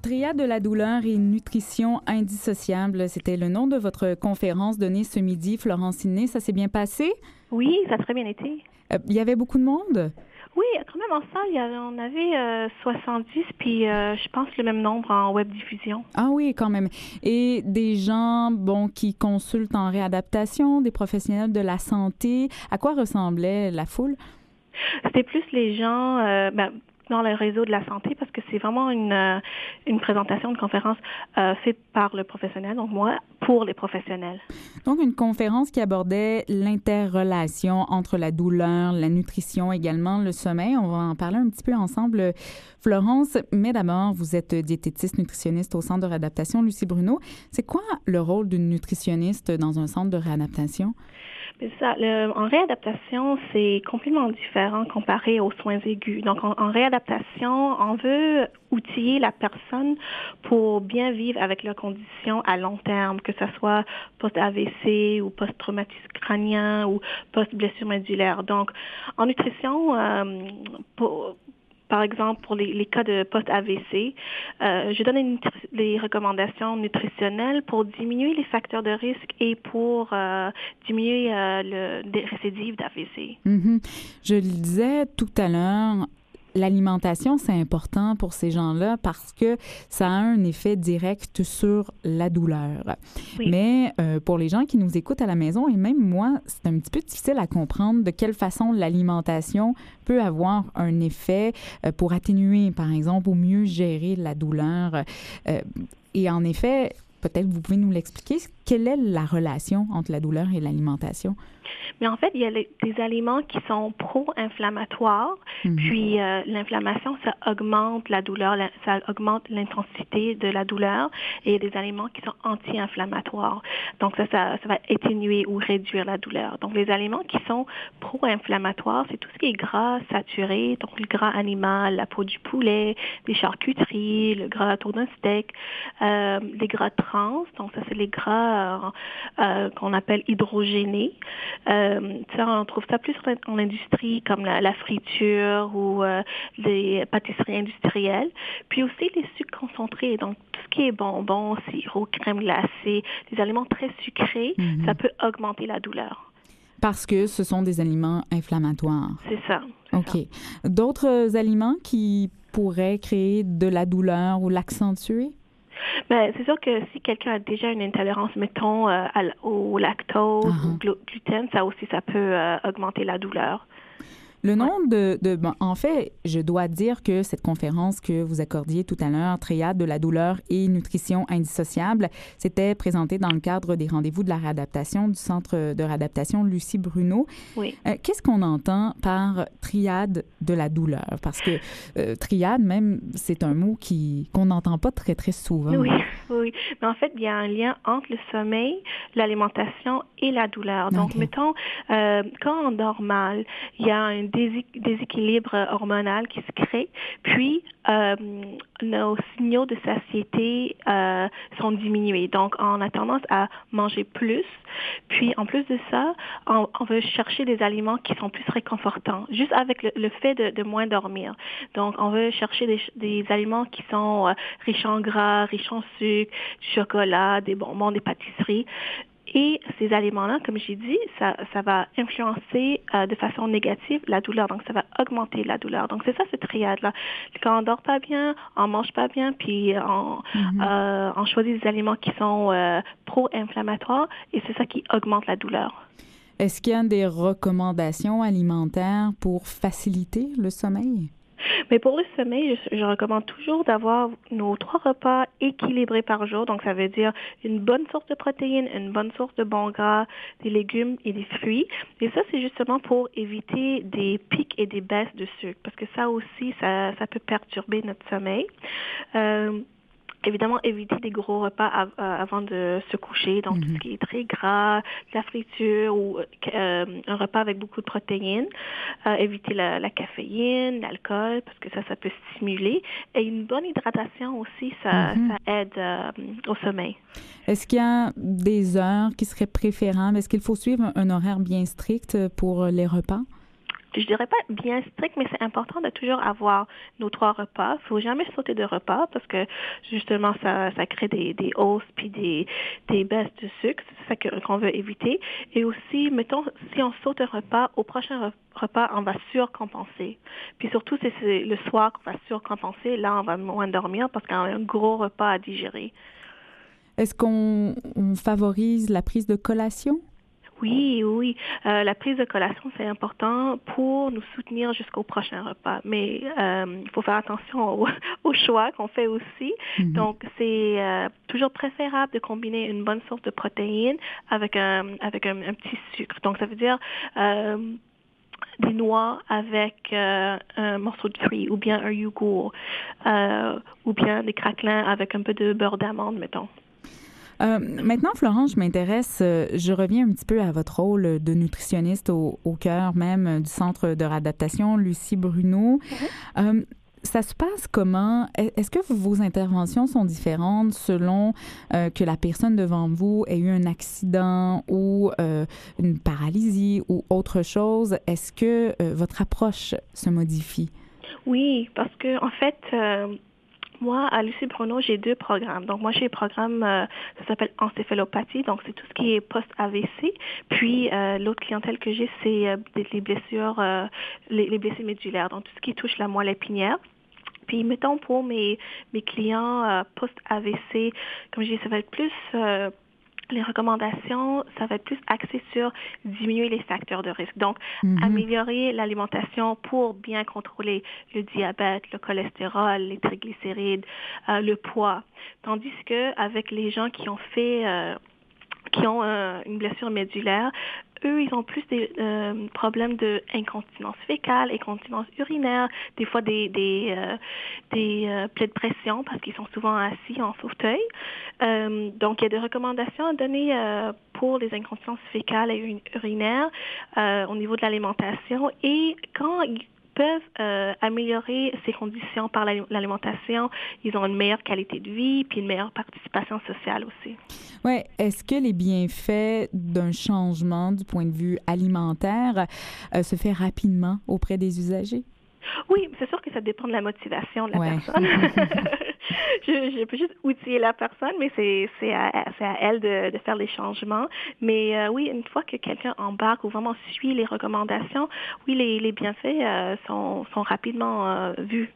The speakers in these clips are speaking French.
Triade de la douleur et nutrition indissociable, c'était le nom de votre conférence donnée ce midi, Florence Sidney. Ça s'est bien passé? Oui, ça a très bien été. Il y avait beaucoup de monde? Oui, quand même en salle, on avait 70, puis je pense le même nombre en web diffusion. Ah oui, quand même. Et des gens, qui consultent en réadaptation, des professionnels de la santé. À quoi ressemblait la foule? C'était plus les gens dans le réseau de la santé, parce que c'est vraiment une présentation, une conférence faite par le professionnel, donc moi, pour les professionnels. Donc, une conférence qui abordait l'interrelation entre la douleur, la nutrition, également le sommeil. On va en parler un petit peu ensemble, Florence. Mais d'abord, vous êtes diététiste nutritionniste au Centre de réadaptation Lucie Bruneau. C'est quoi le rôle d'une nutritionniste dans un centre de réadaptation? En réadaptation, c'est complètement différent comparé aux soins aigus. Donc, en réadaptation, on veut outiller la personne pour bien vivre avec leurs conditions à long terme, que ce soit post-AVC ou post-traumatisme crânien ou post-blessure médulaire. Donc, en nutrition, par exemple, pour les cas de post-AVC, je donne des recommandations nutritionnelles pour diminuer les facteurs de risque et pour diminuer des récidives d'AVC. Mm-hmm. Je le disais tout à l'heure, l'alimentation, c'est important pour ces gens-là parce que ça a un effet direct sur la douleur. Oui. Mais pour les gens qui nous écoutent à la maison, et même moi, c'est un petit peu difficile à comprendre de quelle façon l'alimentation peut avoir un effet pour atténuer, par exemple, ou mieux gérer la douleur. Et en effet, peut-être vous pouvez nous l'expliquer, quelle est la relation entre la douleur et l'alimentation? Mais en fait, il y a des aliments qui sont pro-inflammatoires, puis l'inflammation, ça augmente la douleur, ça augmente l'intensité de la douleur, et il y a des aliments qui sont anti-inflammatoires. Donc ça va atténuer ou réduire la douleur. Donc les aliments qui sont pro-inflammatoires, c'est tout ce qui est gras saturé, donc le gras animal, la peau du poulet, des charcuteries, le gras autour d'un steak, les gras trans, donc ça c'est les gras qu'on appelle hydrogénés. On trouve ça plus en industrie comme la friture ou les pâtisseries industrielles. Puis aussi les sucres concentrés, donc tout ce qui est bonbons, sirop, crème glacée, des aliments très sucrés, ça peut augmenter la douleur. Parce que ce sont des aliments inflammatoires. C'est ça. OK. D'autres aliments qui pourraient créer de la douleur ou l'accentuer? Ben, c'est sûr que si quelqu'un a déjà une intolérance, mettons, au lactose ou gluten, ça peut augmenter la douleur. Le nom en fait, je dois dire que cette conférence que vous accordiez tout à l'heure, Triade de la douleur et nutrition indissociable, c'était présenté dans le cadre des rendez-vous de la réadaptation du Centre de réadaptation Lucie Bruneau. Oui. Qu'est-ce qu'on entend par triade de la douleur? Parce que triade, même, c'est un mot qu'on n'entend pas très, très souvent. Oui. Mais en fait, il y a un lien entre le sommeil, l'alimentation et la douleur. Donc, mettons, quand on dort mal, il y a un déséquilibre hormonal qui se crée, puis nos signaux de satiété sont diminués. Donc, on a tendance à manger plus. Puis, en plus de ça, on veut chercher des aliments qui sont plus réconfortants, juste avec le fait de moins dormir. Donc, on veut chercher des aliments qui sont riches en gras, riches en sucre, du chocolat, des bonbons, des pâtisseries. Et ces aliments-là, comme j'ai dit, ça va influencer de façon négative la douleur. Donc, ça va augmenter la douleur. Donc, c'est ça, cette triade-là. Quand on dort pas bien, on mange pas bien, puis on choisit des aliments qui sont pro-inflammatoires, et c'est ça qui augmente la douleur. Est-ce qu'il y a des recommandations alimentaires pour faciliter le sommeil? Mais pour le sommeil, je recommande toujours d'avoir nos 3 repas équilibrés par jour. Donc, ça veut dire une bonne source de protéines, une bonne source de bons gras, des légumes et des fruits. Et ça, c'est justement pour éviter des pics et des baisses de sucre. Parce que ça aussi, ça peut perturber notre sommeil. Évidemment, éviter des gros repas avant de se coucher, donc tout ce qui est très gras, la friture ou un repas avec beaucoup de protéines. Éviter la caféine, l'alcool, parce que ça peut stimuler. Et une bonne hydratation aussi, ça aide au sommeil. Est-ce qu'il y a des heures qui seraient préférables? Est-ce qu'il faut suivre un horaire bien strict pour les repas? je dirais pas bien strict, mais c'est important de toujours avoir nos 3 repas. Il faut jamais sauter de repas parce que justement ça crée des hausses puis des baisses de sucre, c'est ça qu'on veut éviter. Et aussi, mettons, si on saute un repas, au prochain repas, on va surcompenser. Puis surtout, c'est le soir qu'on va surcompenser. Là, on va moins dormir parce qu'on a un gros repas à digérer. Est-ce qu'on favorise la prise de collation? Oui, oui. La prise de collation, c'est important pour nous soutenir jusqu'au prochain repas. Mais il faut faire attention au choix qu'on fait aussi. Mm-hmm. Donc, c'est toujours préférable de combiner une bonne source de protéines avec un petit sucre. Donc, ça veut dire des noix avec un morceau de fruits ou bien un yogourt ou bien des craquelins avec un peu de beurre d'amande, mettons. Maintenant, Florence, je m'intéresse, je reviens un petit peu à votre rôle de nutritionniste au cœur même du Centre de réadaptation, Lucie Bruno. Mm-hmm. Ça se passe comment? Est-ce que vos interventions sont différentes selon que la personne devant vous ait eu un accident ou une paralysie ou autre chose? Est-ce que votre approche se modifie? Oui, parce que en fait... moi, à Lucie Bruno, j'ai 2 programmes. Donc, moi, j'ai un programme, ça s'appelle encéphalopathie. Donc, c'est tout ce qui est post-AVC. Puis, l'autre clientèle que j'ai, c'est les blessures, les blessures médulaires. Donc, tout ce qui touche la moelle épinière. Puis, mettons, pour mes clients post-AVC, comme je dis, ça va être plus... les recommandations, ça va être plus axé sur diminuer les facteurs de risque. Donc, améliorer l'alimentation pour bien contrôler le diabète, le cholestérol, les triglycérides, le poids. Tandis que avec les gens qui ont fait, une blessure médulaire, eux, ils ont plus des problèmes d'incontinence fécale, incontinence urinaire, des fois des plaies de pression parce qu'ils sont souvent assis en fauteuil. Donc, il y a des recommandations à donner pour les incontinences fécales et urinaires au niveau de l'alimentation. Et quand ils peuvent améliorer ces conditions par l'alimentation, ils ont une meilleure qualité de vie puis une meilleure participation sociale aussi. Oui. Est-ce que les bienfaits d'un changement du point de vue alimentaire se fait rapidement auprès des usagers? Oui, c'est sûr que ça dépend de la motivation de la personne. Je peux juste outiller la personne, mais c'est à elle de faire les changements. Mais oui, une fois que quelqu'un embarque ou vraiment suit les recommandations, oui, les bienfaits sont rapidement vus.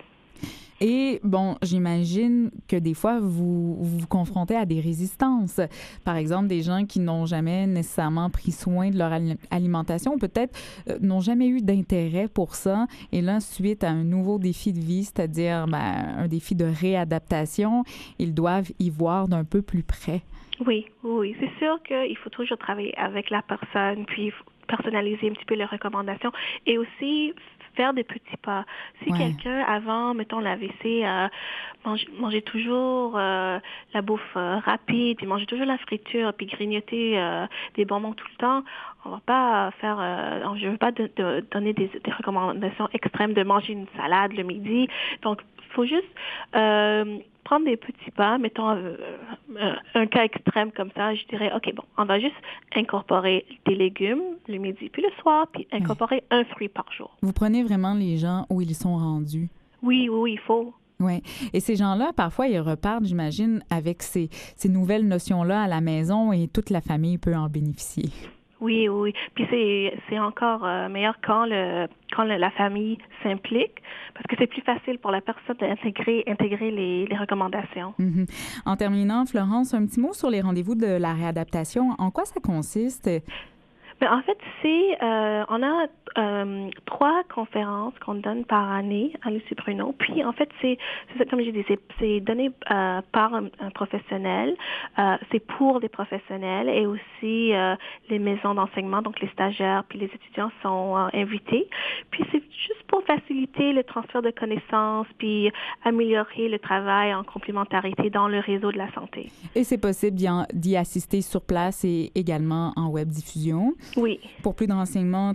Et bon, j'imagine que des fois, vous vous confrontez à des résistances. Par exemple, des gens qui n'ont jamais nécessairement pris soin de leur alimentation, peut-être n'ont jamais eu d'intérêt pour ça. Et là, suite à un nouveau défi de vie, c'est-à-dire un défi de réadaptation, ils doivent y voir d'un peu plus près. Oui. C'est sûr qu'il faut toujours travailler avec la personne, puis personnaliser un petit peu les recommandations et aussi faire des petits pas. Si quelqu'un, avant, mettons, l'AVC, mangeait toujours la bouffe rapide, puis mangeait toujours la friture, puis grignoter des bonbons tout le temps, on va pas faire... je veux pas donner des recommandations extrêmes de manger une salade le midi. Donc, il faut juste... prendre des petits pas, mettons un cas extrême comme ça, je dirais, OK, bon, on va juste incorporer des légumes le midi puis le soir, puis incorporer un fruit par jour. Vous prenez vraiment les gens où ils sont rendus? Oui, il faut. Oui. Et ces gens-là, parfois, ils repartent, j'imagine, avec ces nouvelles notions-là à la maison et toute la famille peut en bénéficier. Oui. Puis c'est encore meilleur quand la famille s'implique, parce que c'est plus facile pour la personne d'intégrer les recommandations. Mm-hmm. En terminant, Florence, un petit mot sur les rendez-vous de la réadaptation. En quoi ça consiste? Mais en fait, on a 3 conférences qu'on donne par année à Lucie Bruno. Puis, en fait, c'est comme je disais, c'est donné par un professionnel. C'est pour des professionnels et aussi les maisons d'enseignement, donc les stagiaires puis les étudiants sont invités. Puis, c'est juste pour faciliter le transfert de connaissances puis améliorer le travail en complémentarité dans le réseau de la santé. Et c'est possible d'y assister sur place et également en web diffusion. Oui. Pour plus de renseignements,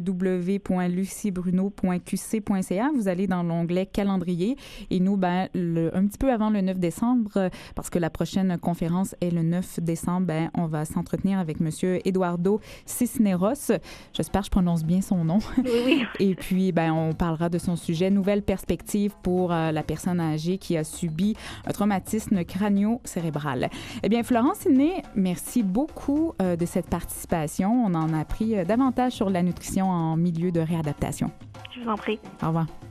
www.luciebruno.qc.ca. Vous allez dans l'onglet calendrier. Et nous, un petit peu avant le 9 décembre, parce que la prochaine conférence est le 9 décembre, on va s'entretenir avec M. Eduardo Cisneros. J'espère que je prononce bien son nom. Oui. Et puis, on parlera de son sujet « Nouvelles perspectives pour la personne âgée qui a subi un traumatisme crânio-cérébral ». Eh bien, Florence Sidney, merci beaucoup de cette participation. On en a appris davantage sur la nutrition en milieu de réadaptation. Je vous en prie. Au revoir.